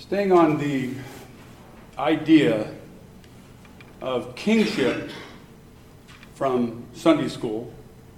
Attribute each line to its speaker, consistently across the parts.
Speaker 1: Staying on the idea of kingship from Sunday school,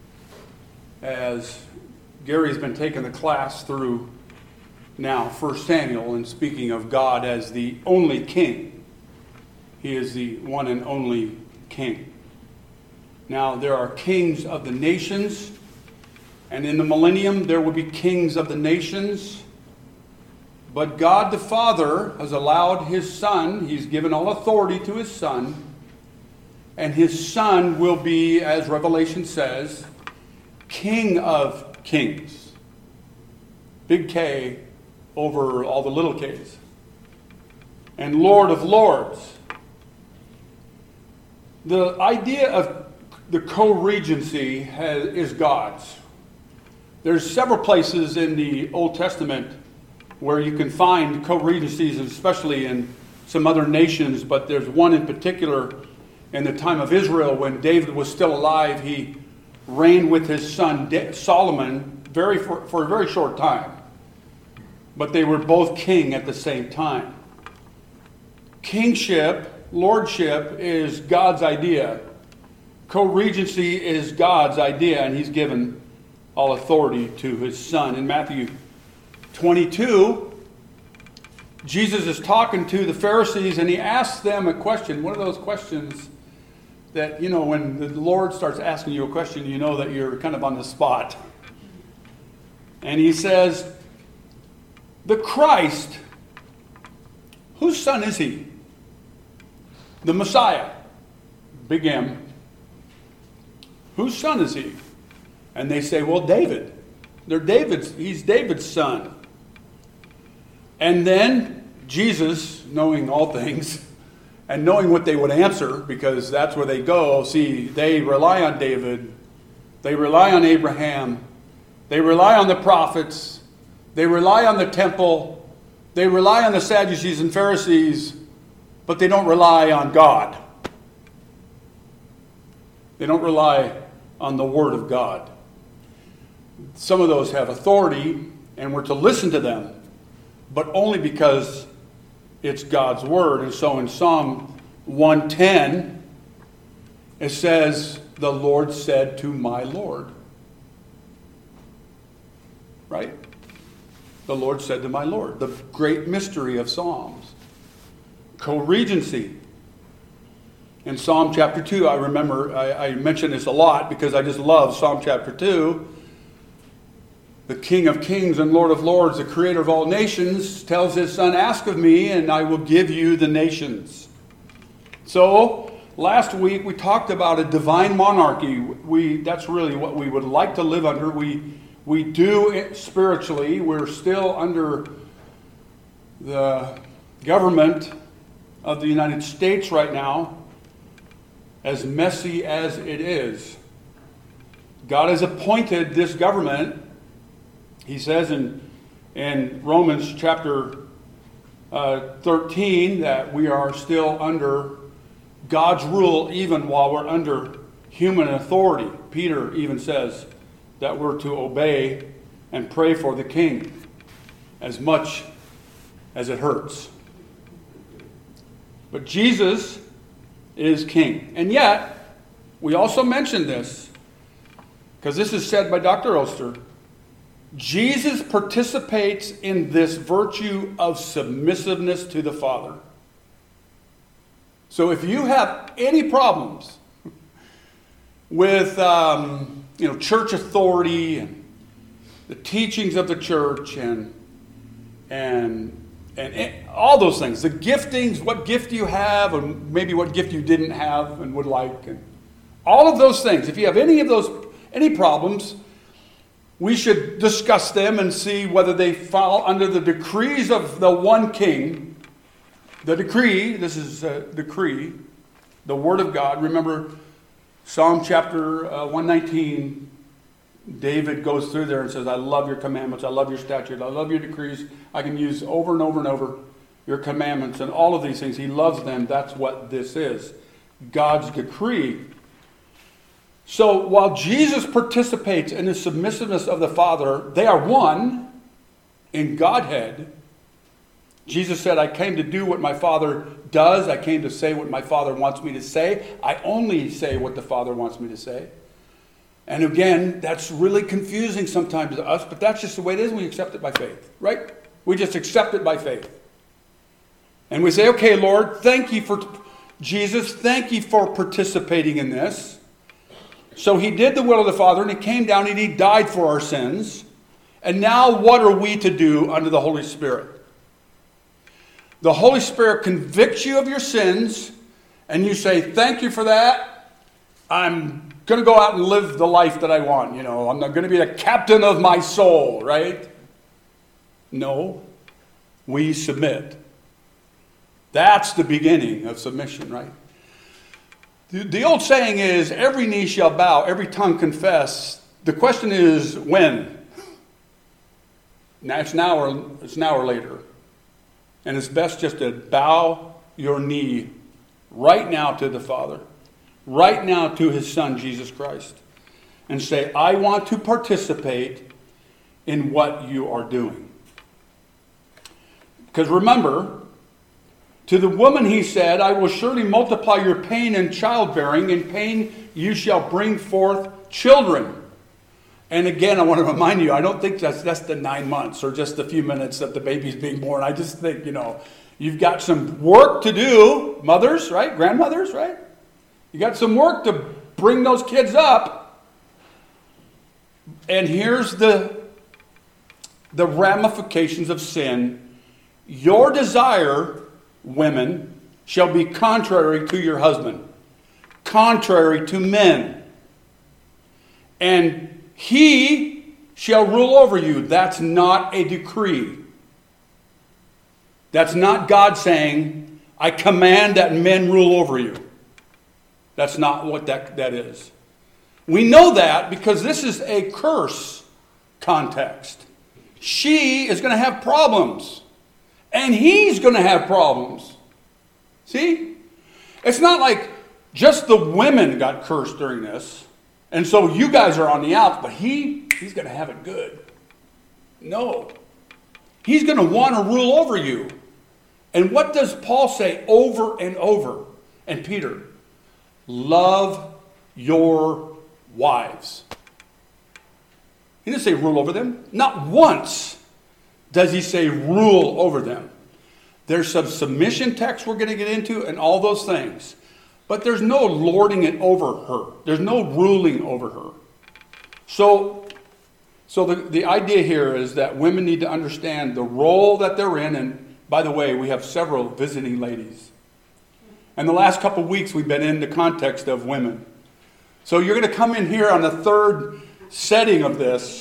Speaker 1: as Gary's been taking the class through now 1 Samuel and speaking of God as the only king. He is the one and only king. Now there are kings of the nations, and in the millennium there will be kings of the nations. But God the Father has allowed His Son, He's given all authority to His Son, and His Son will be, as Revelation says, King of Kings. Big K over all the little K's. And Lord of Lords. The idea of the co-regency is God's. There's several places in the Old Testament where you can find co-regencies, especially in some other nations, but there's one in particular in the time of Israel when David was still alive. He reigned with his son Solomon for a very short time, but they were both king at the same time. Kingship, lordship is God's idea. Co-regency is God's idea, and He's given all authority to His Son. In Matthew 22, Jesus is talking to the Pharisees, and He asks them a question. One of those questions that, when the Lord starts asking you a question, you know that you're kind of on the spot. And He says, the Christ, whose son is He? The Messiah, big M. Whose son is He? And they say, well, David. He's David's son. And then Jesus, knowing all things, and knowing what they would answer, because that's where they go. See, they rely on David. They rely on Abraham. They rely on the prophets. They rely on the temple. They rely on the Sadducees and Pharisees, but they don't rely on God. They don't rely on the Word of God. Some of those have authority, and we're to listen to them, but only because it's God's Word. And so in Psalm 110, it says, the Lord said to my Lord. Right? The Lord said to my Lord. The great mystery of Psalms. Co-regency. In Psalm chapter 2, I remember, I mention this a lot because I just love Psalm chapter 2. The King of Kings and Lord of Lords, the Creator of all nations, tells His Son, ask of me and I will give you the nations. So, last week we talked about a divine monarchy. That's really what we would like to live under. We do it spiritually. We're still under the government of the United States right now, as messy as it is. God has appointed this government. He says in Romans chapter 13 that we are still under God's rule even while we're under human authority. Peter even says that we're to obey and pray for the king as much as it hurts. But Jesus is king. And yet, we also mention this, because this is said by Dr. Oster, Jesus participates in this virtue of submissiveness to the Father. So if you have any problems with church authority and the teachings of the church and all those things, the giftings, what gift you have, and maybe what gift you didn't have and would like, and all of those things, if you have any problems, we should discuss them and see whether they fall under the decrees of the one king. The decree, this is a decree, the Word of God. Remember Psalm chapter 119, David goes through there and says, I love your commandments, I love your statutes, I love your decrees. I can use over and over and over your commandments and all of these things. He loves them. That's what this is. God's decree. So while Jesus participates in the submissiveness of the Father, they are one in Godhead. Jesus said, I came to do what my Father does. I came to say what my Father wants me to say. I only say what the Father wants me to say. And again, that's really confusing sometimes to us, but that's just the way it is. We accept it by faith, right? We just accept it by faith. And we say, okay, Lord, thank you for Jesus. Thank you for participating in this. So he did the will of the Father, and he came down and he died for our sins. And now what are we to do under the Holy Spirit? The Holy Spirit convicts you of your sins, and you say, thank you for that. I'm going to go out and live the life that I want. You know, I'm not going to be the captain of my soul, right? No, we submit. That's the beginning of submission, right? The old saying is, every knee shall bow, every tongue confess. The question is, when? Now, it's now or later. And it's best just to bow your knee right now to the Father, right now to his Son, Jesus Christ, and say, I want to participate in what you are doing. Because remember, to the woman he said, I will surely multiply your pain in childbearing. In pain you shall bring forth children. And again, I want to remind you, I don't think that's the 9 months or just a few minutes that the baby's being born. I just think, you've got some work to do, mothers, right? Grandmothers, right? You got some work to bring those kids up. And here's the ramifications of sin. Your desire, women, shall be contrary to your husband, contrary to men. And he shall rule over you. That's not a decree. That's not God saying, I command that men rule over you. That's not what that is. We know that because this is a curse context. She is going to have problems. And he's going to have problems. See? It's not like just the women got cursed during this. And so you guys are on the outs, but he's going to have it good. No. He's going to want to rule over you. And what does Paul say over and over? And Peter, love your wives. He didn't say rule over them. Not once does he say rule over them. There's some submission text we're going to get into and all those things. But there's no lording it over her. There's no ruling over her. So the idea here is that women need to understand the role that they're in. And by the way, we have several visiting ladies. And the last couple of weeks we've been in the context of women. So you're going to come in here on the third setting of this.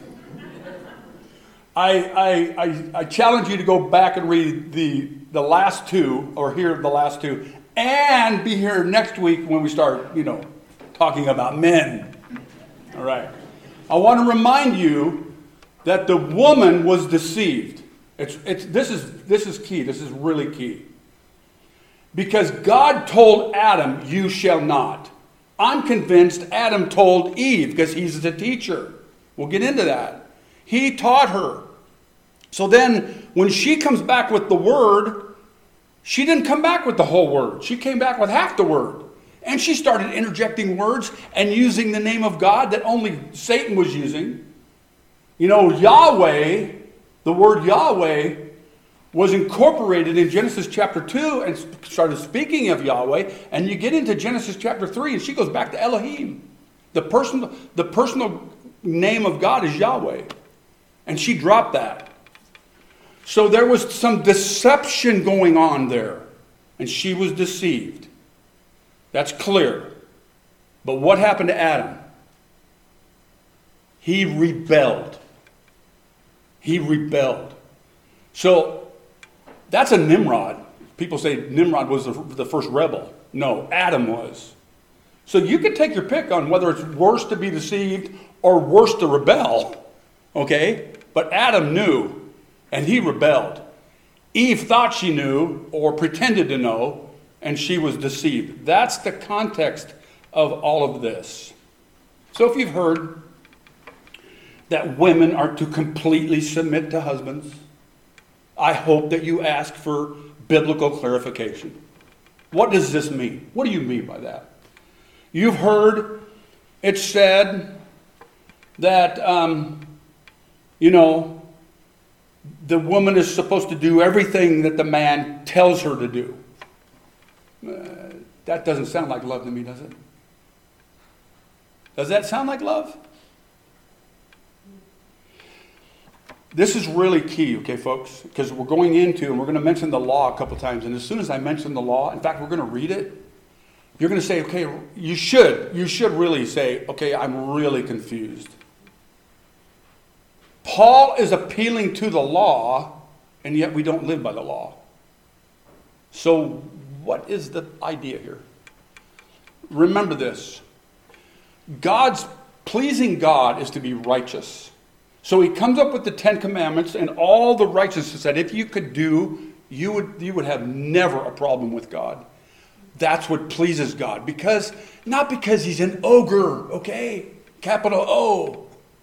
Speaker 1: I challenge you to go back and read the last two, or hear the last two, and be here next week when we start, talking about men. All right. I want to remind you that the woman was deceived. This is key. This is really key. Because God told Adam, you shall not. I'm convinced Adam told Eve because he's the teacher. We'll get into that. He taught her. So then when she comes back with the word, she didn't come back with the whole word. She came back with half the word. And she started interjecting words and using the name of God that only Satan was using. Yahweh, the word Yahweh, was incorporated in Genesis chapter 2 and started speaking of Yahweh. And you get into Genesis chapter 3 and she goes back to Elohim. The personal name of God is Yahweh. And she dropped that. So there was some deception going on there. And she was deceived. That's clear. But what happened to Adam? He rebelled. He rebelled. So that's a Nimrod. People say Nimrod was the first rebel. No, Adam was. So you can take your pick on whether it's worse to be deceived or worse to rebel. Okay? But Adam knew. And he rebelled. Eve thought she knew or pretended to know, and she was deceived. That's the context of all of this. So if you've heard that women are to completely submit to husbands, I hope that you ask for biblical clarification. What does this mean? What do you mean by that? You've heard it said that, the woman is supposed to do everything that the man tells her to do. That doesn't sound like love to me, does it? Does that sound like love? This is really key, okay, folks? Because we're going into, and we're going to mention the law a couple times. And as soon as I mention the law, in fact, we're going to read it. You're going to say, okay, you should really say, okay, I'm really confused. Paul is appealing to the law, and yet we don't live by the law. So what is the idea here? Remember this. Pleasing God is to be righteous. So he comes up with the 10 Commandments and all the righteousness that if you could do, you would have never a problem with God. That's what pleases God. Not because he's an ogre, okay? Capital O.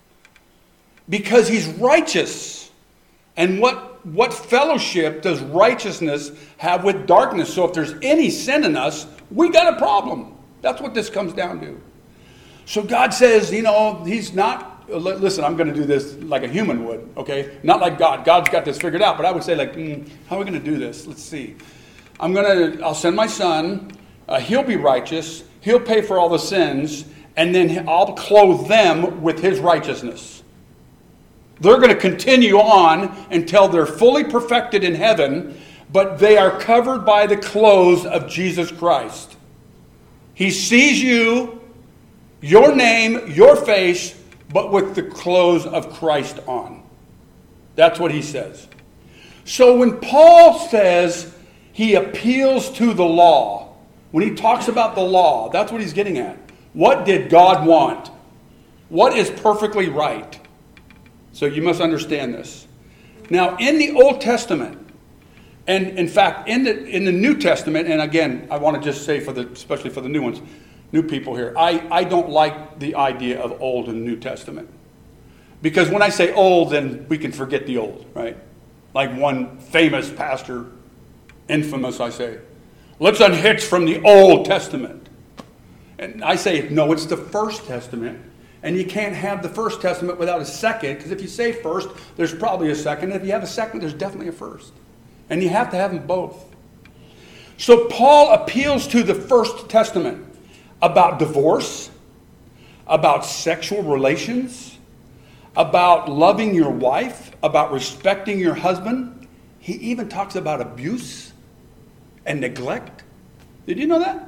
Speaker 1: Because he's righteous. And what fellowship does righteousness have with darkness? So if there's any sin in us, we got a problem. That's what this comes down to. So God says, he's not, listen, I'm going to do this like a human would, okay? Not like God. God's got this figured out. But I would say how are we going to do this? Let's see. I'll send my son. He'll be righteous. He'll pay for all the sins. And then I'll clothe them with his righteousness. They're going to continue on until they're fully perfected in heaven, but they are covered by the clothes of Jesus Christ. He sees you, your name, your face, but with the clothes of Christ on. That's what he says. So when Paul says he appeals to the law, when he talks about the law, that's what he's getting at. What did God want? What is perfectly right? So you must understand this. Now, in the Old Testament, and in fact, in the New Testament, and again, I want to just say especially for the new people here, I don't like the idea of Old and New Testament. Because when I say old, then we can forget the old, right? Like one famous pastor, infamous, I say, let's unhitch from the Old Testament. And I say, no, it's the First Testament. And you can't have the First Testament without a second, because if you say first, there's probably a second. If you have a second, there's definitely a first. And you have to have them both. So Paul appeals to the First Testament about divorce, about sexual relations, about loving your wife, about respecting your husband. He even talks about abuse and neglect. Did you know that?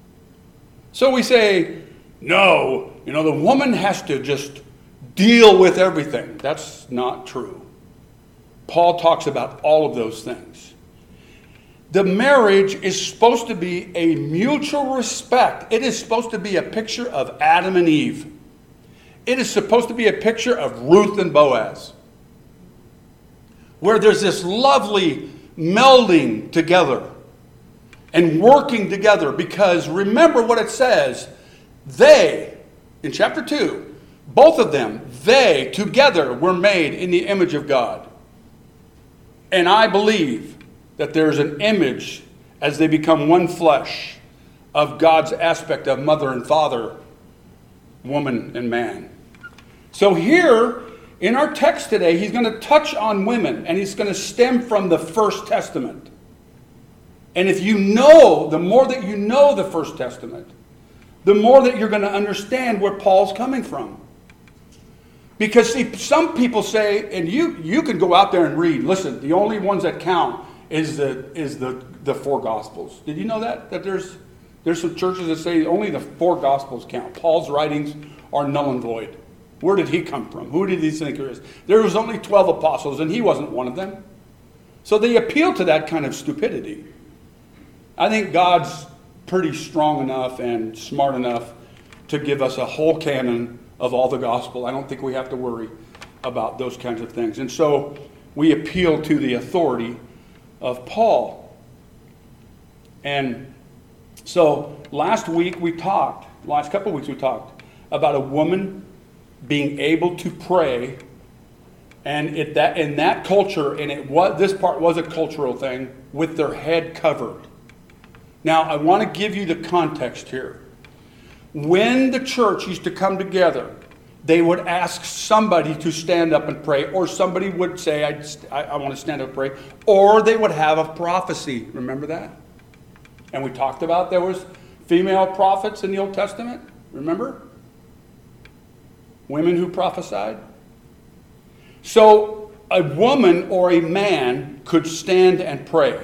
Speaker 1: So we say, no, the woman has to just deal with everything. That's not true. Paul talks about all of those things. The marriage is supposed to be a mutual respect. It is supposed to be a picture of Adam and Eve. It is supposed to be a picture of Ruth and Boaz, where there's this lovely melding together and working together. Because remember what it says. They, in chapter 2, both of them, they together were made in the image of God. And I believe that there's an image as they become one flesh of God's aspect of mother and father, woman and man. So here in our text today, he's going to touch on women, and he's going to stem from the First Testament. And if the more that you know the First Testament, the more that you're going to understand where Paul's coming from. Because see, some people say, and you can go out there and read, listen, the only ones that count is the four Gospels. Did you know that? That there's some churches that say only the four Gospels count. Paul's writings are null and void. Where did he come from? Who did he think he is? There was only 12 apostles, and he wasn't one of them. So they appeal to that kind of stupidity. I think God's pretty strong enough and smart enough to give us a whole canon of all the gospel. I don't think we have to worry about those kinds of things. And so we appeal to the authority of Paul. And so last couple of weeks we talked about a woman being able to pray And in that culture, and this part was a cultural thing, with their head covered. Now, I want to give you the context here. When the church used to come together, they would ask somebody to stand up and pray, or somebody would say, I want to stand up and pray, or they would have a prophecy. Remember that? And we talked about there was female prophets in the Old Testament. Remember? Women who prophesied. So a woman or a man could stand and pray.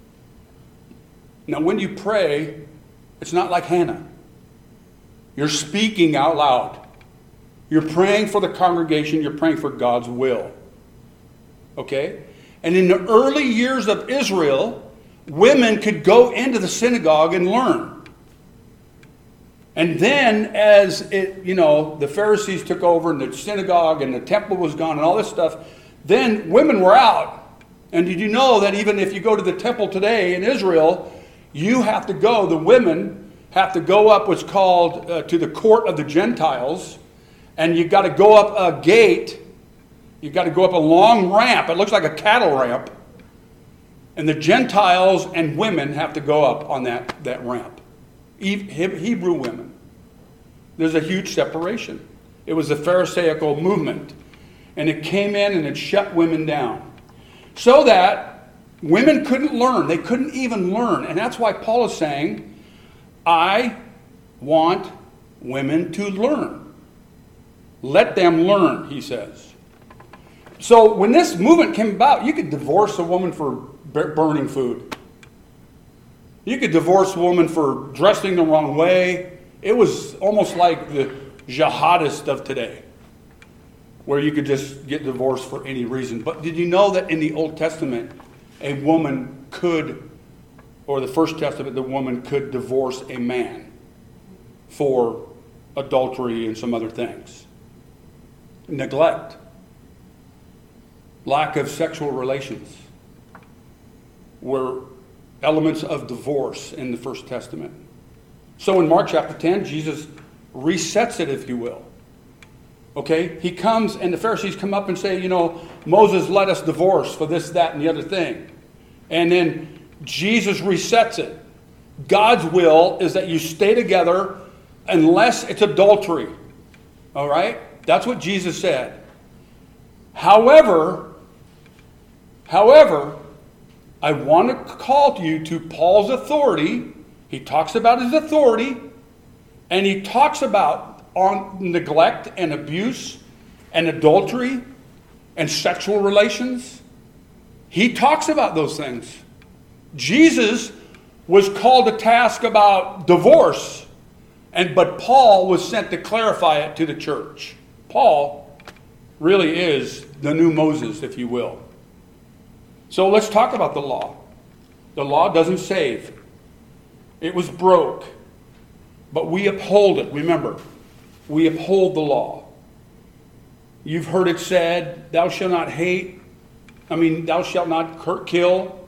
Speaker 1: Now, when you pray, it's not like Hannah. You're speaking out loud. You're praying for the congregation. You're praying for God's will. Okay? And in the early years of Israel, women could go into the synagogue and learn. And then as the Pharisees took over and the synagogue and the temple was gone and all this stuff, then women were out. And did you know that even if you go to the temple today in Israel, you have to go, the women have to go up what's called to the court of the Gentiles, and you've got to go up a gate. You've got to go up a long ramp. It looks like a cattle ramp. And the Gentiles and women have to go up on that ramp. Hebrew women. There's a huge separation. It was the Pharisaical movement. And it came in and it shut women down. So that women couldn't learn. They couldn't even learn. And that's why Paul is saying, I want women to learn. Let them learn, he says. So when this movement came about, you could divorce a woman for burning food. You could divorce a woman for dressing the wrong way. It was almost like the jihadist of today, where you could just get divorced for any reason. But did you know that in the Old Testament, a woman could, or the First Testament, the woman could divorce a man for adultery and some other things? Neglect. Lack of sexual relations were elements of divorce in the First Testament. So in Mark chapter 10, Jesus resets it, if you will. Okay? He comes and the Pharisees come up and say, Moses let us divorce for this, that, and the other thing. And then Jesus resets it. God's will is that you stay together unless it's adultery. All right? That's what Jesus said. However, I want to call you to Paul's authority. He talks about his authority, and he talks about on neglect and abuse and adultery and sexual relations. He talks about those things. Jesus was called to task about divorce, but Paul was sent to clarify it to the church. Paul really is the new Moses, if you will. So let's talk about the law. The law doesn't save. It was broke. But we uphold it. Remember, we uphold the law. You've heard it said, thou shalt not thou shalt not kill,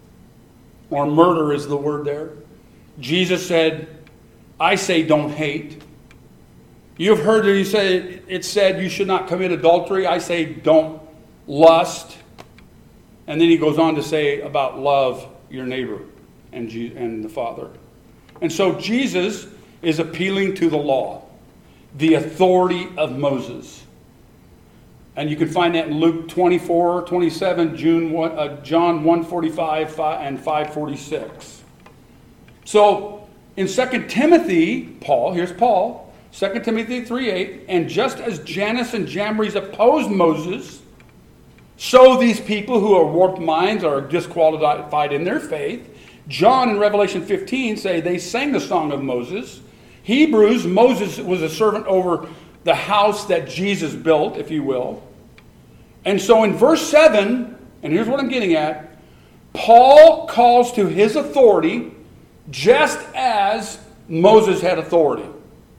Speaker 1: or murder is the word there. Jesus said, I say don't hate. You've heard it said you should not commit adultery. I say don't lust. And then he goes on to say about love your neighbor and the Father. And so Jesus is appealing to the law, the authority of Moses. And you can find that in Luke 24, 27, John 1:45 and 5:46. So in 2 Timothy, here's Paul, 2 Timothy 3:8, and just as Jannes and Jambres opposed Moses, so these people who are warped minds are disqualified in their faith. John in Revelation 15 say they sang the song of Moses. Hebrews, Moses was a servant over the house that Jesus built, if you will. And so in verse 7, and here's what I'm getting at, Paul calls to his authority just as Moses had authority.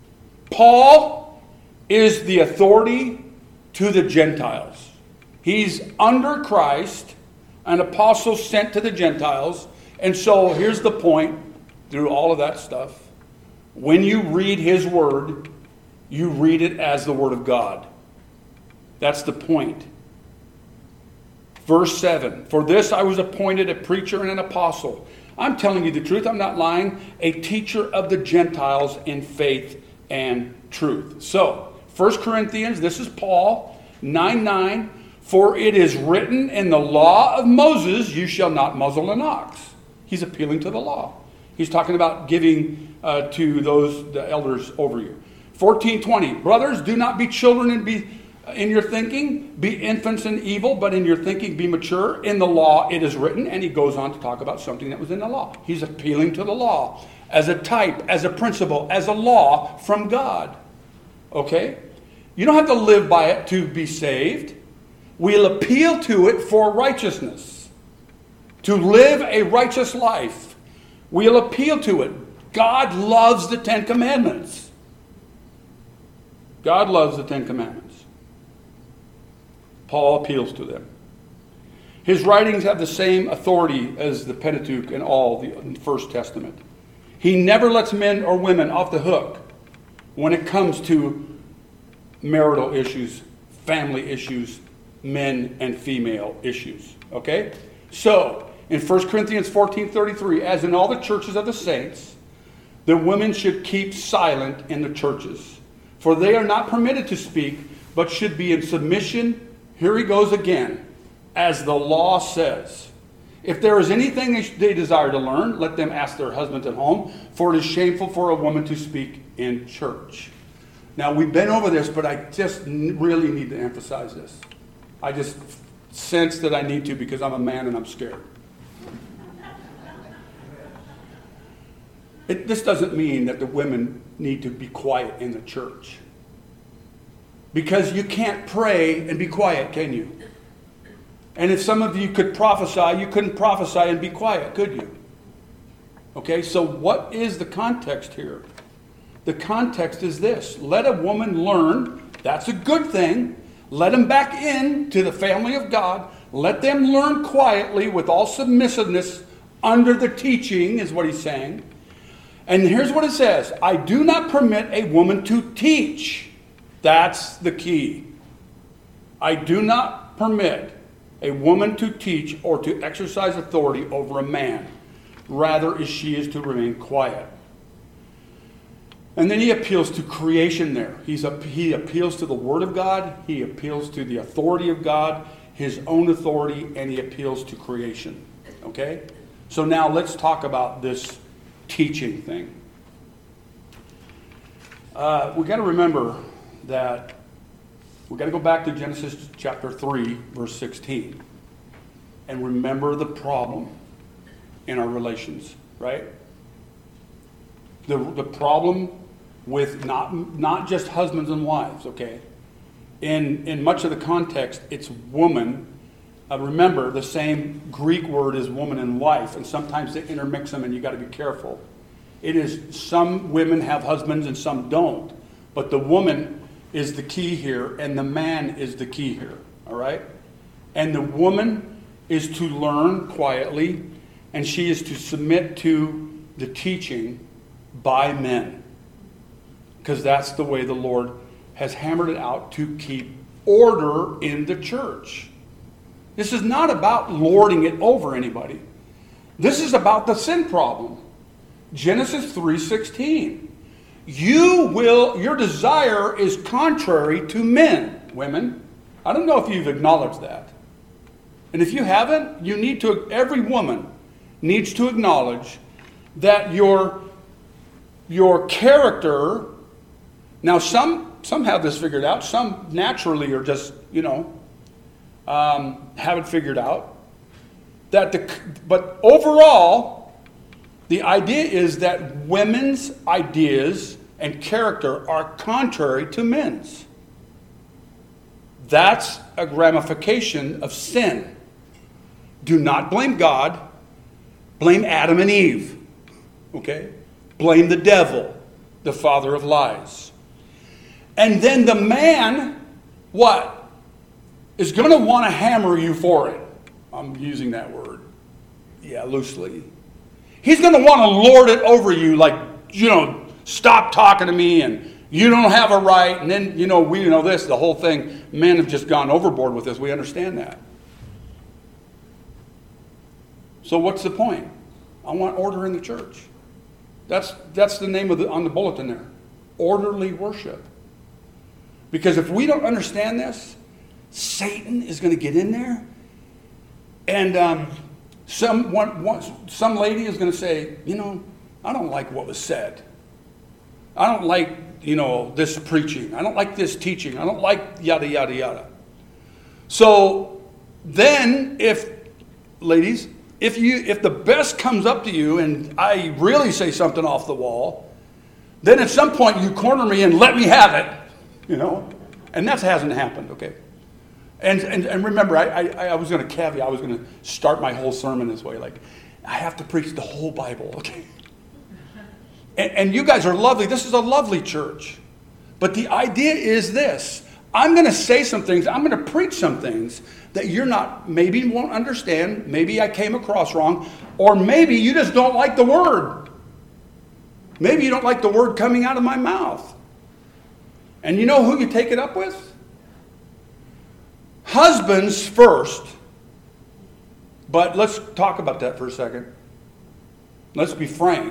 Speaker 1: Paul is the authority to the Gentiles. He's under Christ, an apostle sent to the Gentiles. And so here's the point through all of that stuff. When you read his word, you read it as the word of God. That's the point. Verse 7, for this I was appointed a preacher and an apostle. I'm telling you the truth, I'm not lying. A teacher of the Gentiles in faith and truth. So, 1 Corinthians, this is Paul, 9:9. For it is written in the law of Moses, you shall not muzzle an ox. He's appealing to the law. He's talking about giving to the elders over you. 14:20, brothers, do not be children and be in your thinking, be infants in evil, but in your thinking be mature. In the law it is written, and he goes on to talk about something that was in the law. He's appealing to the law as a type, as a principle, as a law from God. Okay? You don't have to live by it to be saved. We'll appeal to it for righteousness. To live a righteous life. We'll appeal to it. God loves the Ten Commandments. God loves the Ten Commandments. Paul appeals to them. His writings have the same authority as the Pentateuch and all the First Testament. He never lets men or women off the hook when it comes to marital issues, family issues, men and female issues. Okay? So, in 1 Corinthians 14:33, as in all the churches of the saints, the women should keep silent in the churches, for they are not permitted to speak, but should be in submission. Here he goes again, as the law says. If there is anything they desire to learn, let them ask their husbands at home, for it is shameful for a woman to speak in church. Now, we've been over this, but I just really need to emphasize this. I just sense that I need to because I'm a man and I'm scared. This doesn't mean that the women need to be quiet in the church. Because you can't pray and be quiet, can you? And if some of you could prophesy, you couldn't prophesy and be quiet, could you? Okay, so what is the context here? The context is this. Let a woman learn. That's a good thing. Let them back in to the family of God. Let them learn quietly with all submissiveness under the teaching, is what he's saying. And here's what it says. I do not permit a woman to teach. That's the key. I do not permit a woman to teach or to exercise authority over a man. Rather, she is to remain quiet. And then he appeals to creation there. He appeals to the Word of God. He appeals to the authority of God, his own authority, and he appeals to creation. Okay? So now let's talk about this teaching thing. We've got to remember that we've got to go back to Genesis chapter 3, verse 16. And remember the problem in our relations, right? The problem with not just husbands and wives, okay? In much of the context, it's woman. Remember, the same Greek word is woman and wife, and sometimes they intermix them, and you got to be careful. It is some women have husbands and some don't, but the woman is the key here, and the man is the key here, all right? And the woman is to learn quietly, and she is to submit to the teaching by men, because that's the way the Lord has hammered it out to keep order in the church. This is not about lording it over anybody. This is about the sin problem. Genesis 3:16. Your desire is contrary to men, women. I don't know if you've acknowledged that. And if you haven't, every woman needs to acknowledge that your character, now some have this figured out, some naturally are just, have it figured out. But overall, the idea is that women's ideas and character are contrary to men's. That's a ramification of sin. Do not blame God. Blame Adam and Eve. Okay? Blame the devil, the father of lies. And then the man, what? Is going to want to hammer you for it. I'm using that word. Yeah, loosely. He's going to want to lord it over you like, stop talking to me and you don't have a right. And then, we know this, the whole thing. Men have just gone overboard with this. We understand that. So what's the point? I want order in the church. That's the name on the bulletin there. Orderly worship. Because if we don't understand this, Satan is going to get in there, and some lady is going to say, I don't like what was said. I don't like, this preaching. I don't like this teaching. I don't like yada, yada, yada. So then ladies, if the best comes up to you and I really say something off the wall, then at some point you corner me and let me have it, and that hasn't happened, okay? And remember, I was going to caveat, I was going to start my whole sermon this way, like, I have to preach the whole Bible, okay? And you guys are lovely. This is a lovely church. But the idea is this. I'm going to say some things, I'm going to preach some things that you're maybe won't understand, maybe I came across wrong, or maybe you just don't like the word. Maybe you don't like the word coming out of my mouth. And you know who you take it up with? Husbands first. But let's talk about that for a second. Let's be frank.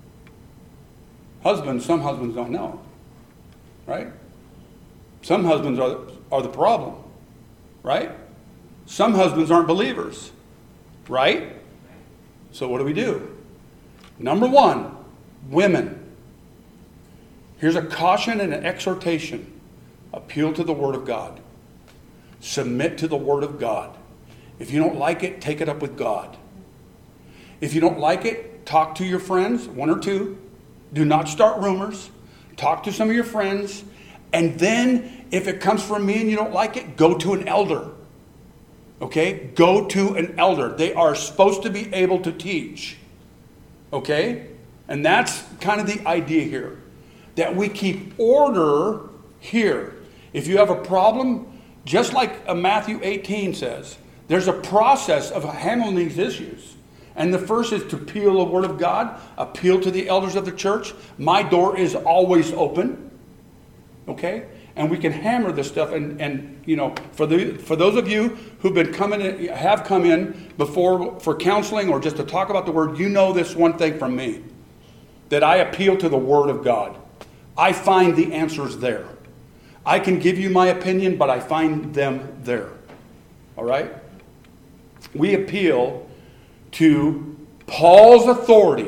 Speaker 1: Some husbands don't know. Right? Some husbands are the problem. Right? Some husbands aren't believers. Right? So what do? Number one, women. Here's a caution and an exhortation. Appeal to the Word of God. Submit to the Word of God. If you don't like it, take it up with God. If you don't like it, talk to your friends, one or two. Do not start rumors. Talk to some of your friends. And then, if it comes from me and you don't like it, go to an elder. Okay? Go to an elder. They are supposed to be able to teach. Okay? And that's kind of the idea here. That we keep order here. If you have a problem, just like Matthew 18 says, there's a process of handling these issues. And the first is to appeal the Word of God, appeal to the elders of the church. My door is always open. Okay? And we can hammer this stuff. And for those of you who've have come in before for counseling or just to talk about the Word, you know this one thing from me. That I appeal to the Word of God. I find the answers there. I can give you my opinion, but I find them there. All right? We appeal to Paul's authority.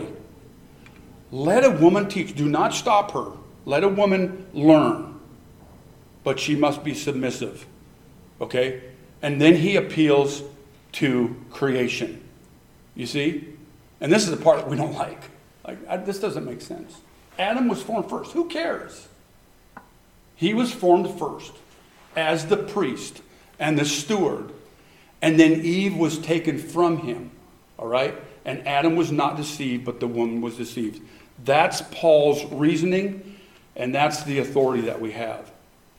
Speaker 1: Let a woman teach. Do not stop her. Let a woman learn. But she must be submissive. Okay? And then he appeals to creation. You see? And this is the part that we don't like. This doesn't make sense. Adam was formed first. Who cares? He was formed first as the priest and the steward. And then Eve was taken from him. All right? And Adam was not deceived, but the woman was deceived. That's Paul's reasoning, and that's the authority that we have.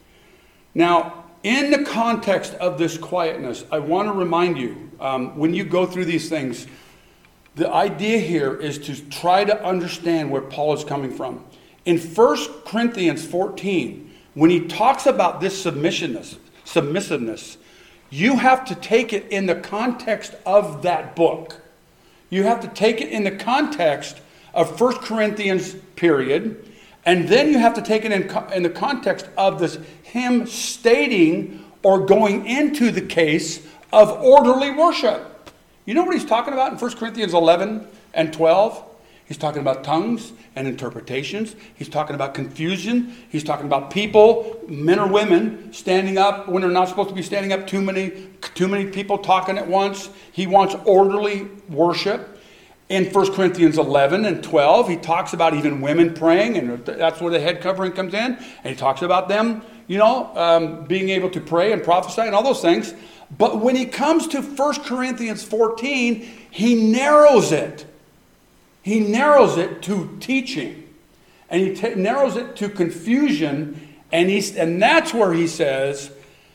Speaker 1: Now, in the context of this quietness, I want to remind you, when you go through these things, the idea here is to try to understand where Paul is coming from. In 1 Corinthians 14, when he talks about this submissiveness, you have to take it in the context of that book. You have to take it in the context of 1 Corinthians, period. And then you have to take it in the context of this him stating or going into the case of orderly worship. You know what he's talking about in 1 Corinthians 11 and 12? He's talking about tongues and interpretations. He's talking about confusion. He's talking about people, men or women, standing up when they're not supposed to be standing up. Too many people talking at once. He wants orderly worship. In 1 Corinthians 11 and 12, he talks about even women praying, and that's where the head covering comes in. And he talks about them, being able to pray and prophesy and all those things. But when he comes to 1 Corinthians 14, he narrows it. He narrows it to teaching. And he narrows it to confusion. And that's where he says,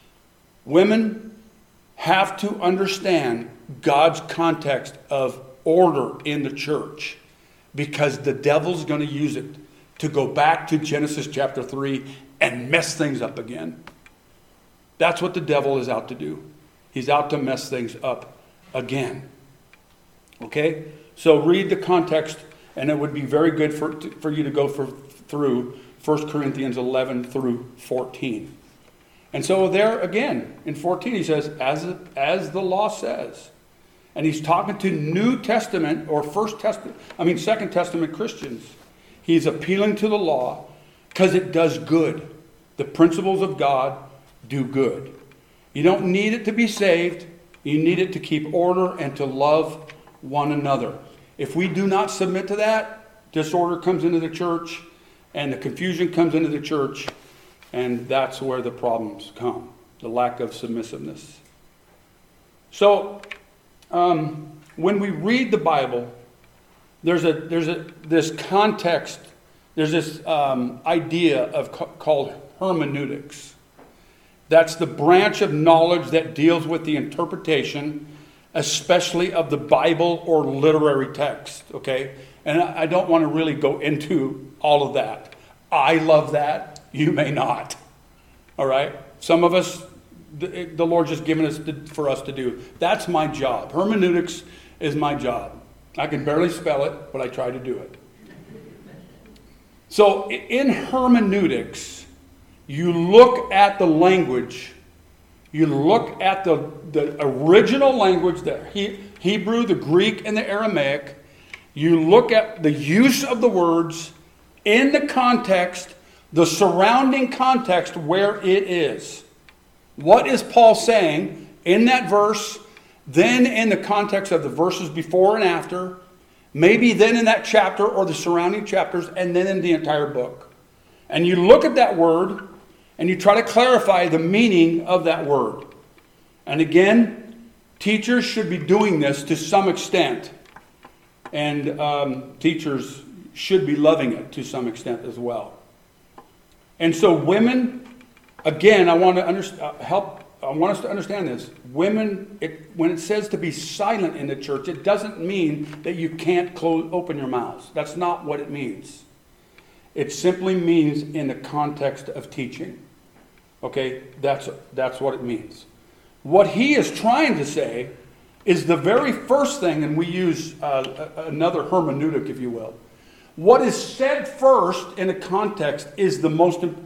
Speaker 1: women have to understand God's context of order in the church. Because the devil's going to use it to go back to Genesis chapter 3 and mess things up again. That's what the devil is out to do. He's out to mess things up again. Okay? So read the context, and it would be very good for you to go through 1 Corinthians 11 through 14. And so there again, in 14 he says, as the law says. And he's talking to New Testament or Second Testament Christians. He's appealing to the law because it does good. The principles of God do good. You don't need it to be saved. You need it to keep order and to love one another. If we do not submit to that, disorder comes into the church and the confusion comes into the church, and that's where the problems come, the lack of submissiveness. So, when we read the Bible, there's this context, there's this idea called hermeneutics. That's the branch of knowledge that deals with the interpretation, especially of the Bible or literary text, okay? And I don't want to really go into all of that. I love that. You may not. All right? Some of us, the Lord just given us for us to do. That's my job. Hermeneutics is my job. I can barely spell it, but I try to do it. So in hermeneutics, you look at the language. You look at the original language, the Hebrew, the Greek, and the Aramaic. You look at the use of the words in the context, the surrounding context where it is. What is Paul saying in that verse, then in the context of the verses before and after, maybe then in that chapter or the surrounding chapters, and then in the entire book. And you look at that word, and you try to clarify the meaning of that word. And again, teachers should be doing this to some extent. And teachers should be loving it to some extent as well. And so women, again, I want us to understand this. Women, when it says to be silent in the church, it doesn't mean that you can't open your mouths. That's not what it means. It simply means in the context of teaching. Okay, that's what it means. What he is trying to say is the very first thing, and we use another hermeneutic, if you will. What is said first in a context is the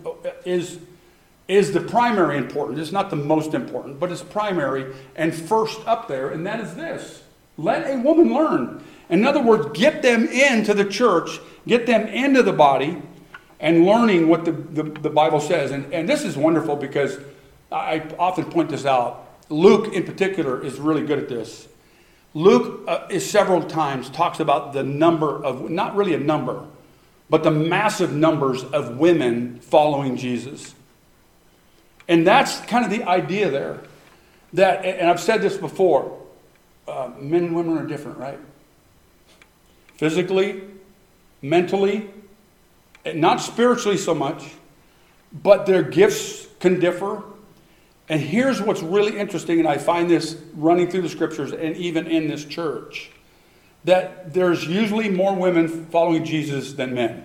Speaker 1: primary important. It's not the most important, but it's primary and first up there, and that is this. Let a woman learn. In other words, get them into the church, get them into the body, and learning what the Bible says. And this is wonderful because I often point this out. Luke, in particular, is really good at this. Luke is several times talks about the number of, not really a number, but the massive numbers of women following Jesus. And that's kind of the idea there. That, and I've said this before, men and women are different, right? Physically, mentally, not spiritually so much, but their gifts can differ. And here's what's really interesting, and I find this running through the scriptures and even in this church, that there's usually more women following Jesus than men.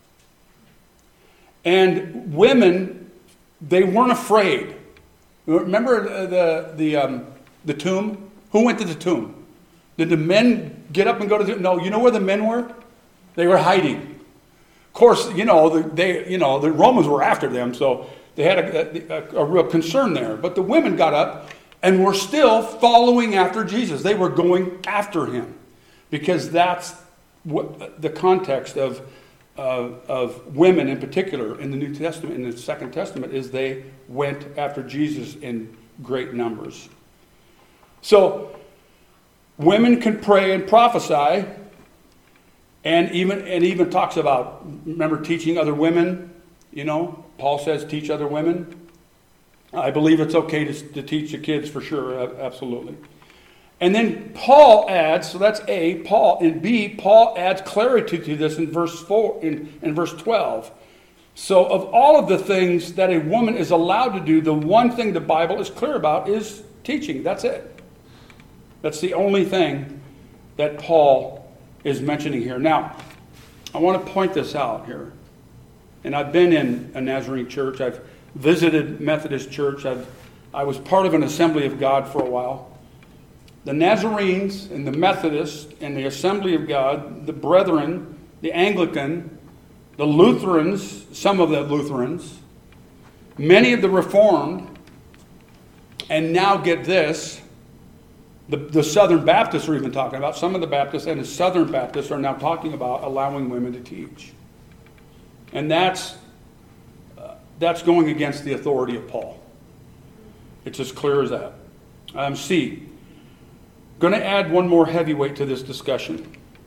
Speaker 1: And women, they weren't afraid. Remember the tomb? Who went to the tomb? Did the men get up and go to the tomb? No, you know where the men were? They were hiding. Of course, the Romans were after them, so they had a real concern there. But the women got up and were still following after Jesus. They were going after him because that's what the context of women in particular in the New Testament, in the Second Testament, is they went after Jesus in great numbers. So women can pray and prophesy, and even talks about, remember, teaching other women. Paul says teach other women. I believe it's okay to teach the kids for sure, absolutely. And then Paul adds, so that's A, Paul, and B, Paul adds clarity to this in verse 4, in verse 12. So of all of the things that a woman is allowed to do, the one thing the Bible is clear about is teaching. That's it. That's the only thing that Paul is mentioning here. Now, I want to point this out here. And I've been in a Nazarene church. I've visited Methodist church. I was part of an Assembly of God for a while. the Nazarenes and the Methodists and the Assembly of God, the Brethren, the Anglican, the Lutherans, some of the Lutherans, many of the Reformed, and now get this, the Southern Baptists are even talking about, some of the Baptists and the Southern Baptists are now talking about allowing women to teach. And that's going against the authority of Paul. It's as clear as that. C. Going to add one more heavyweight to this discussion.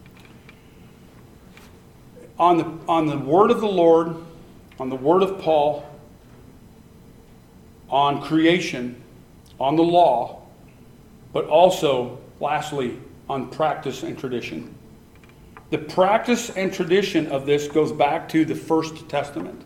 Speaker 1: On the word of the Lord, on the word of Paul, on creation, on the law, but also, lastly, on practice and tradition. The practice and tradition of this goes back to the First Testament.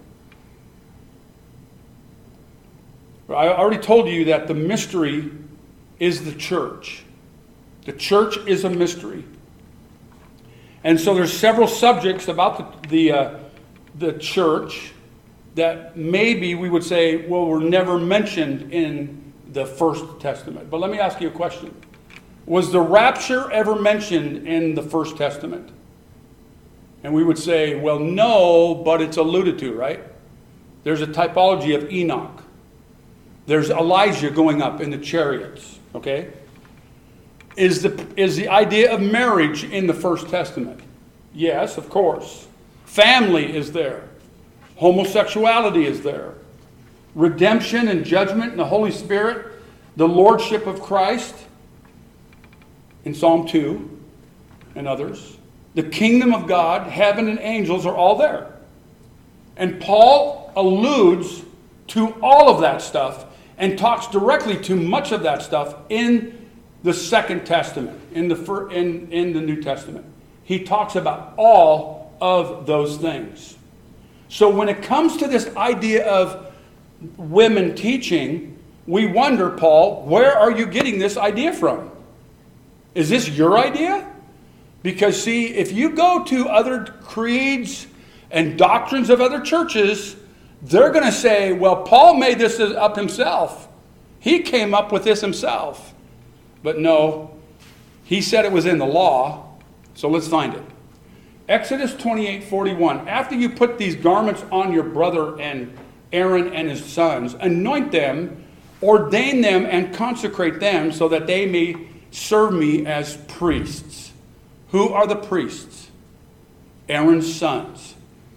Speaker 1: I already told you that the mystery is the church. The church is a mystery. And so there's several subjects about the church that maybe we would say, well, were never mentioned in the First Testament. But let me ask you a question. Was the rapture ever mentioned in the First Testament? And we would say, well, no, but it's alluded to, right? There's a typology of Enoch. There's Elijah going up in the chariots, okay? Is the idea of marriage in the First Testament? Yes, of course. Family is there. Homosexuality is there. Redemption and judgment and the Holy Spirit. The Lordship of Christ in Psalm 2 and others. The kingdom of God, heaven and angels are all there. And Paul alludes to all of that stuff and talks directly to much of that stuff in the Second Testament, in the New Testament. He talks about all of those things. So when it comes to this idea of women teaching, we wonder, Paul, where are you getting this idea from? Is this your idea? Because see, if you go to other creeds and doctrines of other churches, they're going to say, well, Paul made this up himself. He came up with this himself. But no, he said it was in the law, so let's find it. Exodus 28:41. After you put these garments on your brother and Aaron and his sons, anoint them, ordain them, and consecrate them so that they may serve me as priests. Who are the priests? Aaron's sons.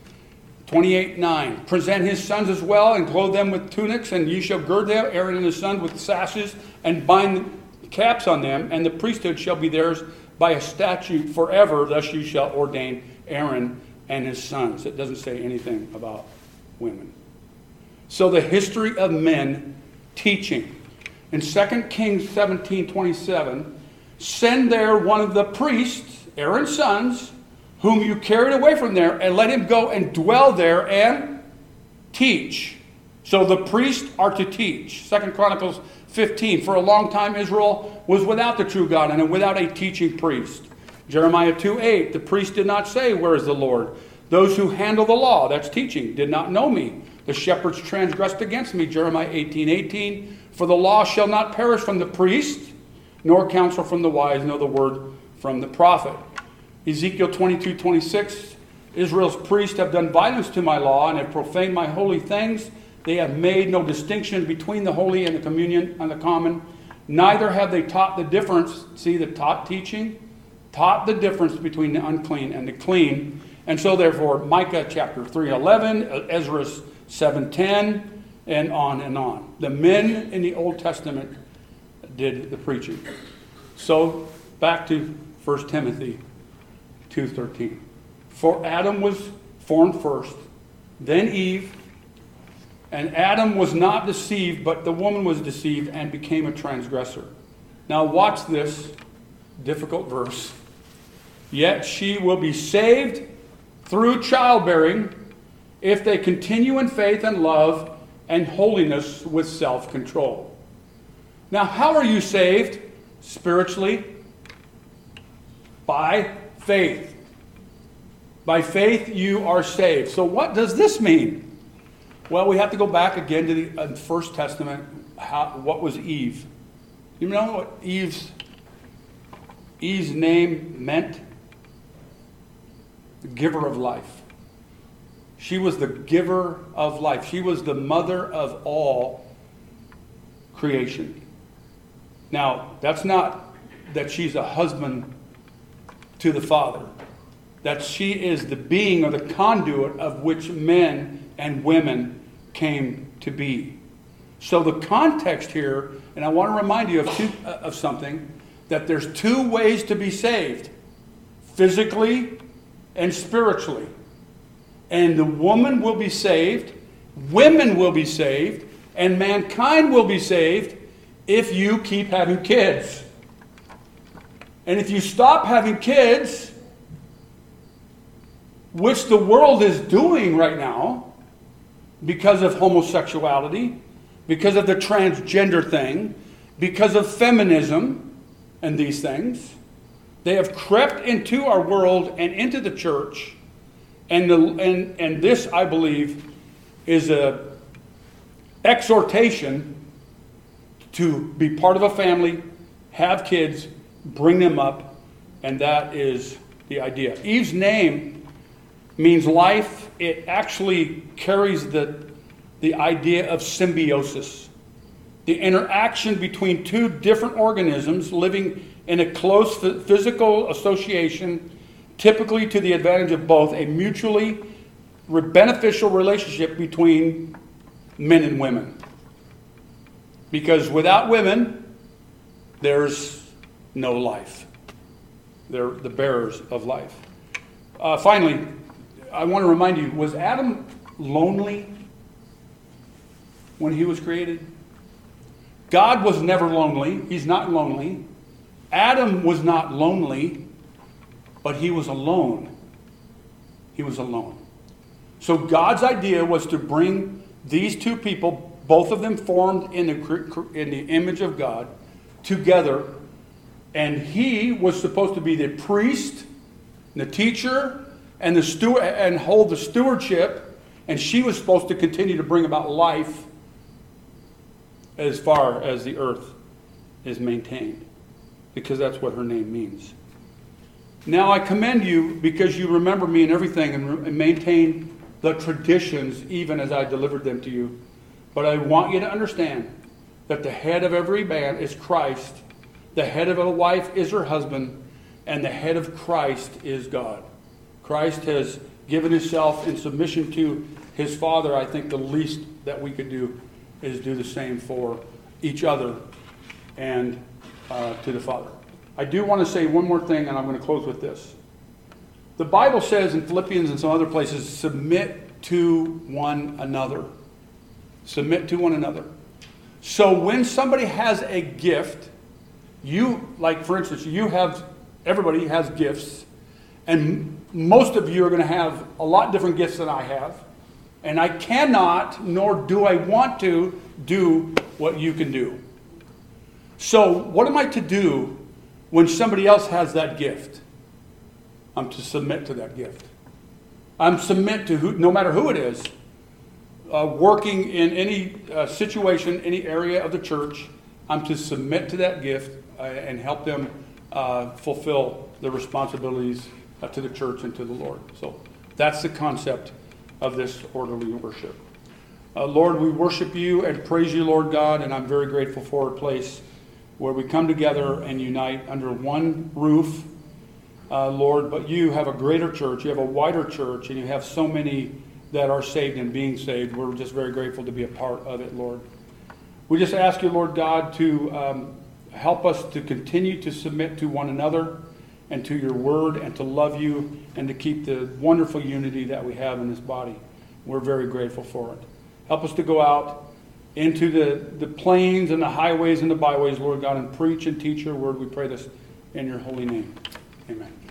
Speaker 1: 28:9. Present his sons as well and clothe them with tunics, and you shall gird them, Aaron and his sons, with sashes, and bind caps on them, and the priesthood shall be theirs by a statute forever. Thus you shall ordain Aaron and his sons. It doesn't say anything about women. So the history of men teaching. In 2 Kings 17:27, send there one of the priests, Aaron's sons, whom you carried away from there, and let him go and dwell there and teach. So the priests are to teach. 2 Chronicles 15. For a long time Israel was without the true God and without a teaching priest. Jeremiah 2:8. The priest did not say, where is the Lord? Those who handle the law, that's teaching, did not know me. The shepherds transgressed against me. Jeremiah 18:18. For the law shall not perish from the priest, nor counsel from the wise, nor the word from the prophet. Ezekiel 22:26. Israel's priests have done violence to my law and have profaned my holy things. They have made no distinction between the holy and the communion and the common. Neither have they taught the difference. See, the taught teaching taught the difference between the unclean and the clean. And so therefore, Micah chapter 3:11, Ezra 7:10, and on and on. The men in the Old Testament did the preaching. So back to 1 Timothy 2:13. For Adam was formed first, then Eve. And Adam was not deceived, but the woman was deceived and became a transgressor. Now watch this difficult verse. Yet she will be saved through childbearing if they continue in faith and love and holiness with self-control. Now how are you saved spiritually? By faith. By faith you are saved. So what does this mean? Well, we have to go back again to the First Testament. What was Eve? You know what Eve's Eve's name meant the giver of life. She was the giver of life. She was the mother of all creation. Now, that's not that she's a husband to the Father. That she is the being or the conduit of which men and women came to be. So the context here, and I want to remind you of something, that there's two ways to be saved. Physically and spiritually. And the woman will be saved, women will be saved, and mankind will be saved if you keep having kids. And if you stop having kids, which the world is doing right now because of homosexuality, because of the transgender thing, because of feminism and these things, they have crept into our world and into the church. And this, I believe, is a exhortation to be part of a family, have kids, bring them up, and that is the idea. Eve's name means life. It actually carries the idea of symbiosis, the interaction between two different organisms living in a close physical association, typically to the advantage of both, a mutually beneficial relationship between men and women. Because without women, there's no life. They're the bearers of life. Finally, I want to remind you, was Adam lonely when he was created? God was never lonely. He's not lonely. Adam was not lonely, but he was alone. He was alone. So God's idea was to bring these two people, both of them formed in the image of God, together. And he was supposed to be the priest, the teacher, and the steward, and hold the stewardship. And she was supposed to continue to bring about life as far as the earth is maintained, because that's what her name means. Now I commend you because you remember me and everything and maintain the traditions even as I delivered them to you. But I want you to understand that the head of every man is Christ, the head of a wife is her husband, and the head of Christ is God. Christ has given himself in submission to his Father. I think the least that we could do is do the same for each other and to the Father. I do want to say one more thing, and I'm going to close with this. The Bible says in Philippians and some other places, submit to one another. Submit to one another. So when somebody has a gift, like for instance, everybody has gifts, and most of you are going to have a lot different gifts than I have, and I cannot, nor do I want to, do what you can do. So what am I to do when somebody else has that gift? I'm to submit to that gift. I'm submit to no matter who it is, working in any situation, any area of the church. I'm to submit to that gift and help them fulfill the responsibilities to the church and to the Lord. So that's the concept of this orderly worship. Lord, we worship you and praise you, Lord God, and I'm very grateful for a place where we come together and unite under one roof, Lord, but you have a greater church, you have a wider church, and you have so many that are saved and being saved. We're just very grateful to be a part of it, Lord. We just ask you, Lord God, to help us to continue to submit to one another and to your word and to love you and to keep the wonderful unity that we have in this body. We're very grateful for it. Help us to go out into the plains and the highways and the byways, Lord God, and preach and teach your word. We pray this in your holy name. Amen.